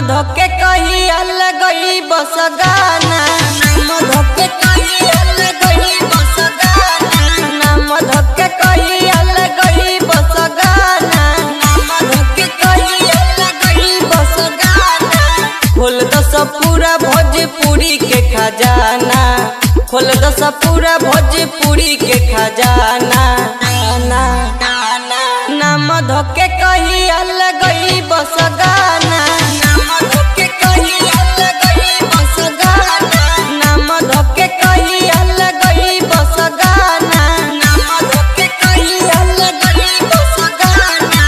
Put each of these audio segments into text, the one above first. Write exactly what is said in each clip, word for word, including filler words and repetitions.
धोके कही अलग गई बस गाना नाम धोके कही अलग गई बस गाना नाम धोके कही अलग गई बस गाना नाम धोके कही अलग गई बस गाना खोल दस पूरा भोजपुरी के खजाना खोल दस पूरा भोजपुरी के खजाना नाम धोके कही अलग गई बस गाना नाम धोके कही अलग गई बस गाना नाम धोके कही अलग गई बस गाना नाम धोके कही अलग गई बस गाना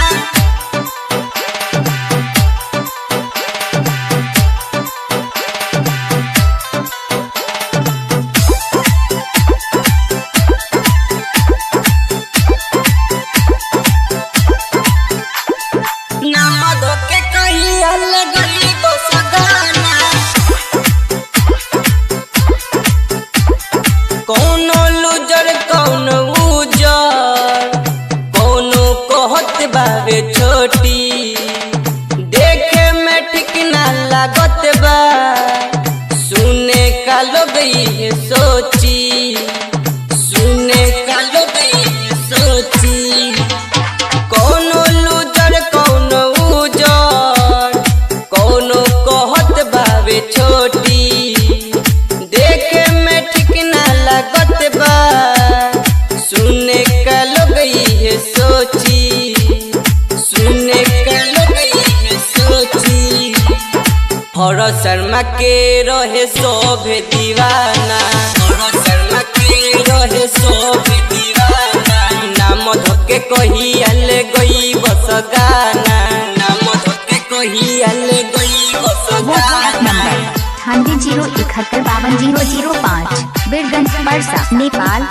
नाम धोके कही अलग गई बस गाना कौनो लूजर कौनो उजर कौनो कहत बावे छोटी देखे में ठीक ना लागत बा सुने का लोग ये सोची सुने का लोग ये सोची कौनो लूजर कौनो उजर कौनो कहत बावे छोटी देखे में ठीक ना लागत बा सुने का लोग ये सोची सुने का लोग ये सोची हर शर्मा के रहे शोभे दीवाना हर शर्मा के रहे शोभे दीवाना नाम धोके कही अले गई बस गाना नाम धोके कही अले गई बस गाना हांडी जीरो इकहत्तर बावन जीरो जीरो पाँच बीरगंज परसा नेपाल।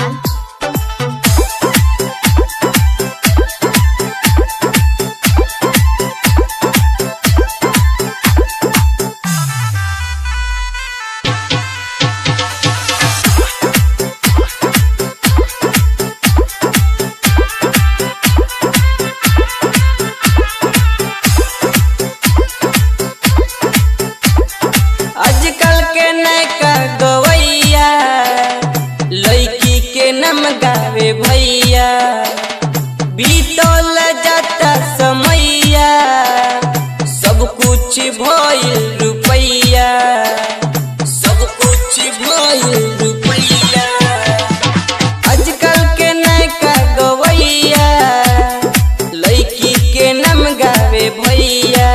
आजकल के नैका गवैया लड़की के नाम गावे भैया बीतल जाता समैया सब कुछ भइल रुपैया सब कुछ भइल रुपैया आजकल के नैका गवैया लड़की के नाम गावे भैया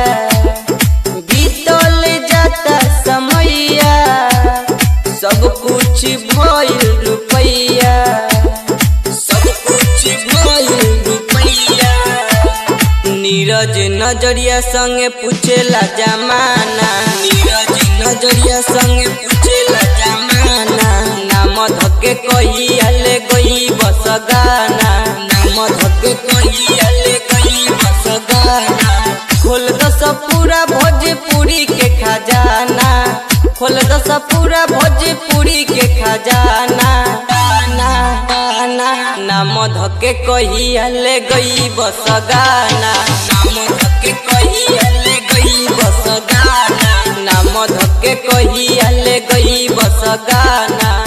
बीतल जाता समैया सब कुछ भइल रुपैया सब कुछ भइल रुपैया नीरज नजरिया संगे पूछेला जमाना नीरज नजरिया संगे पूछेला जमाना नाम धोके कही अले गई बस गाना नाम धोके कही अले गई बस गाना खोल दस पूरा भोजपुरी के खजाना खोल दस पूरा भोजपुरी के खजाना गाना गाना नाम धोके कही अले गई बस गाना नाम धोके कही अले गई बस गाना नाम धोके कही अले गई बस गाना।